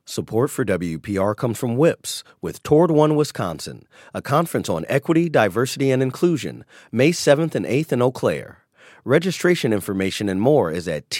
Support for WPR comes from WIPS with Toward One Wisconsin, a conference on equity, diversity, and inclusion, May 7th and 8th in Eau Claire. Registration information and more is at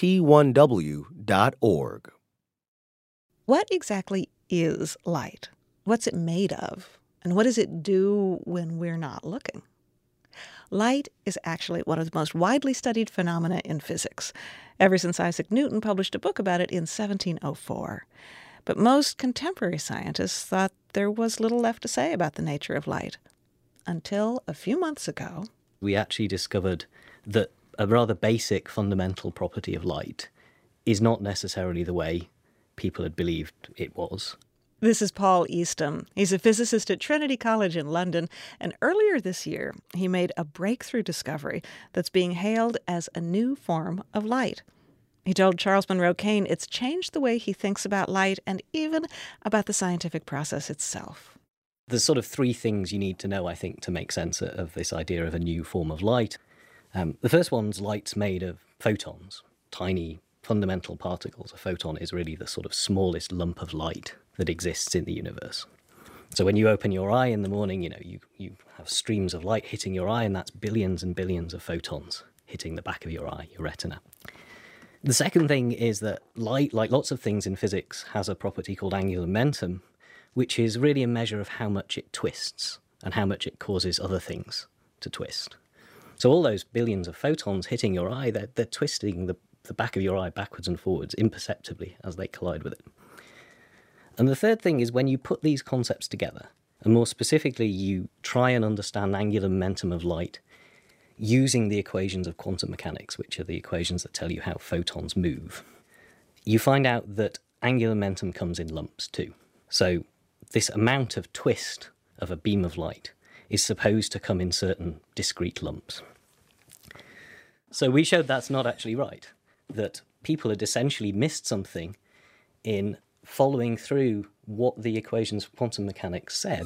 t1w.org. What exactly is light? What's it made of? And what does it do when we're not looking? Light is actually one of the most widely studied phenomena in physics, ever since Isaac Newton published a book about it in 1704. But most contemporary scientists thought there was little left to say about the nature of light. Until a few months ago, we actually discovered that a rather basic fundamental property of light is not necessarily the way people had believed it was. This is Paul Eastham. He's a physicist at Trinity College in London, and earlier this year he made a breakthrough discovery that's being hailed as a new form of light. He told Charles Monroe Kane it's changed the way he thinks about light and even about the scientific process itself. There's sort of three things you need to know, I think, to make sense of this idea of a new form of light. The first one's light's made of photons, tiny fundamental particles. A photon is really the sort of smallest lump of light that exists in the universe. So when you open your eye in the morning, you have streams of light hitting your eye, and that's billions and billions of photons hitting the back of your eye, your retina. The second thing is that light, like lots of things in physics, has a property called angular momentum, which is really a measure of how much it twists and how much it causes other things to twist. So all those billions of photons hitting your eye, they're twisting the back of your eye backwards and forwards imperceptibly as they collide with it. And the third thing is when you put these concepts together, and more specifically you try and understand angular momentum of light using the equations of quantum mechanics, which are the equations that tell you how photons move, you find out that angular momentum comes in lumps too. So this amount of twist of a beam of light is supposed to come in certain discrete lumps. So we showed that's not actually right, that people had essentially missed something in following through what the equations of quantum mechanics said.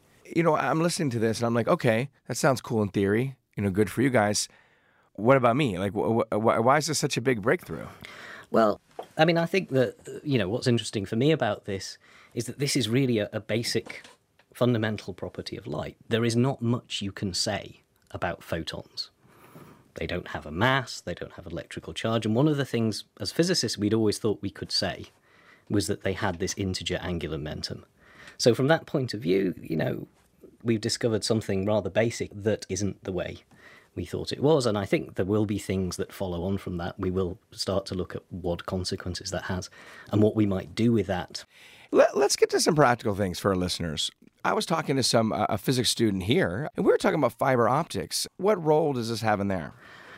I'm listening to this and I'm like, okay, that sounds cool in theory. Good for you guys. What about me? Like, why is this such a big breakthrough? Well, I mean, I think that, what's interesting for me about this is that this is really a basic fundamental property of light. There is not much you can say about photons. They don't have a mass, they don't have electrical charge, and one of the things, as physicists, we'd always thought we could say was that they had this integer angular momentum. So from that point of view, we've discovered something rather basic that isn't the way we thought it was. And I think there will be things that follow on from that. We will start to look at what consequences that has and what we might do with that. Let's get to some practical things for our listeners. I was talking to a physics student here, and we were talking about fiber optics. What role does this have in there?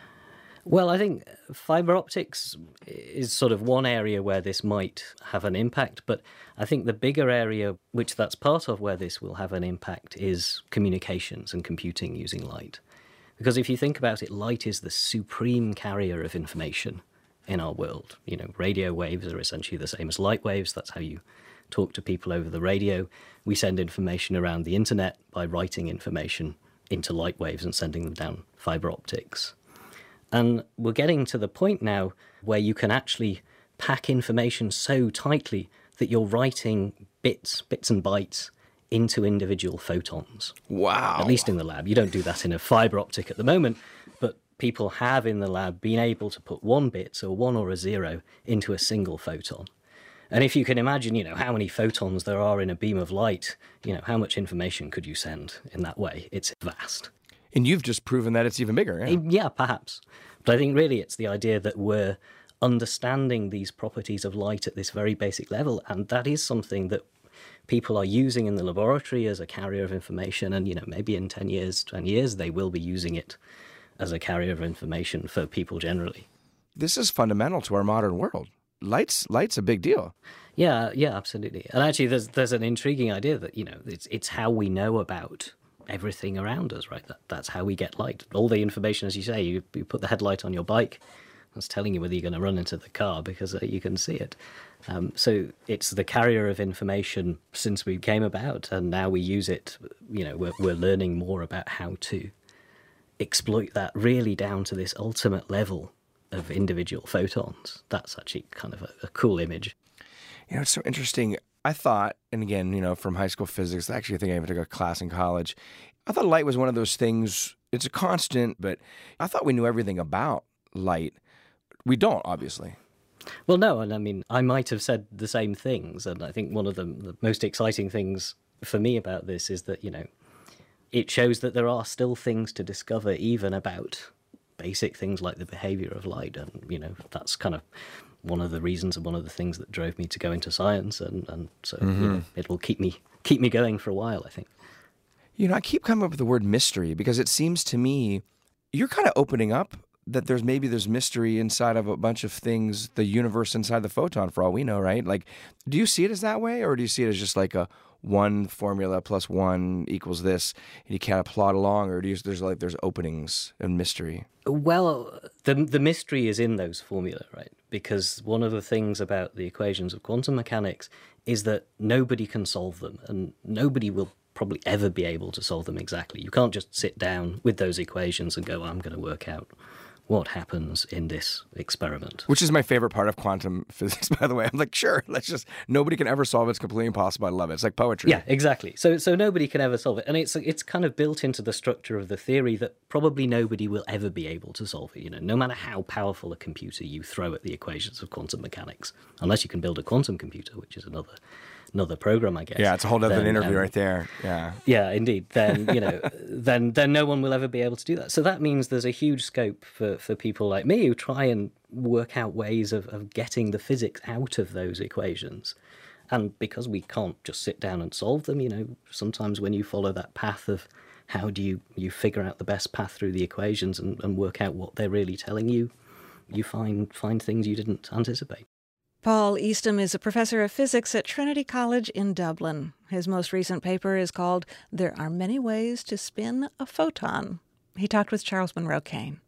Well, I think fiber optics is sort of one area where this might have an impact, but I think the bigger area, which that's part of where this will have an impact, is communications and computing using light. Because if you think about it, light is the supreme carrier of information in our world. Radio waves are essentially the same as light waves. That's how you talk to people over the radio. We send information around the internet by writing information into light waves and sending them down fiber optics. And we're getting to the point now where you can actually pack information so tightly that you're writing bits and bytes into individual photons. Wow. At least in the lab. You don't do that in a fiber optic at the moment, but people have in the lab been able to put one bit, so a 1 or a 0, into a single photon. And if you can imagine, how many photons there are in a beam of light, how much information could you send in that way? It's vast. And you've just proven that it's even bigger. Yeah, perhaps. But I think really it's the idea that we're understanding these properties of light at this very basic level, and that is something that people are using in the laboratory as a carrier of information, and maybe in 10 years, 20 years, they will be using it as a carrier of information for people generally. This is fundamental to our modern world. Light's a big deal. Yeah, absolutely. And actually there's an intriguing idea that, it's how we know about everything around us, right? That's how we get light. All the information, as you say, you put the headlight on your bike, that's telling you whether you're going to run into the car because you can see it. So it's the carrier of information since we came about, and now we use it. We're learning more about how to exploit that really down to this ultimate level of individual photons. That's actually kind of a cool image. It's so interesting. I thought, and again, from high school physics, actually I think I even took a class in college, I thought light was one of those things, it's a constant, but I thought we knew everything about light. We don't, obviously. Well, no, and I mean, I might have said the same things, and I think one of the most exciting things for me about this is that, it shows that there are still things to discover even about basic things like the behavior of light, and, that's kind of one of the reasons and one of the things that drove me to go into science, and so it will keep me going for a while, I think. I keep coming up with the word mystery because it seems to me you're kind of opening up that there's mystery inside of a bunch of things, the universe inside the photon, for all we know, right? Like, do you see it as that way, or do you see it as just like a 1 formula plus 1 equals this, and you kind of plod along, or there's openings and mystery? Well, the mystery is in those formula, right? Because one of the things about the equations of quantum mechanics is that nobody can solve them, and nobody will probably ever be able to solve them exactly. You can't just sit down with those equations and go, I'm going to work out what happens in this experiment. Which is my favorite part of quantum physics, by the way. I'm like, sure, nobody can ever solve it. It's completely impossible. I love it. It's like poetry. Yeah, exactly. So nobody can ever solve it. And it's kind of built into the structure of the theory that probably nobody will ever be able to solve it. No matter how powerful a computer you throw at the equations of quantum mechanics, unless you can build a quantum computer, which is another program, I guess. Yeah, it's a whole other interview right there. Yeah. Yeah, indeed. Then, then no one will ever be able to do that. So that means there's a huge scope for people like me who try and work out ways of getting the physics out of those equations. And because we can't just sit down and solve them, sometimes when you follow that path of how do you figure out the best path through the equations and work out what they're really telling you, you find things you didn't anticipate. Paul Eastham is a professor of physics at Trinity College in Dublin. His most recent paper is called There Are Many Ways to Spin a Photon. He talked with Charles Monroe Kane.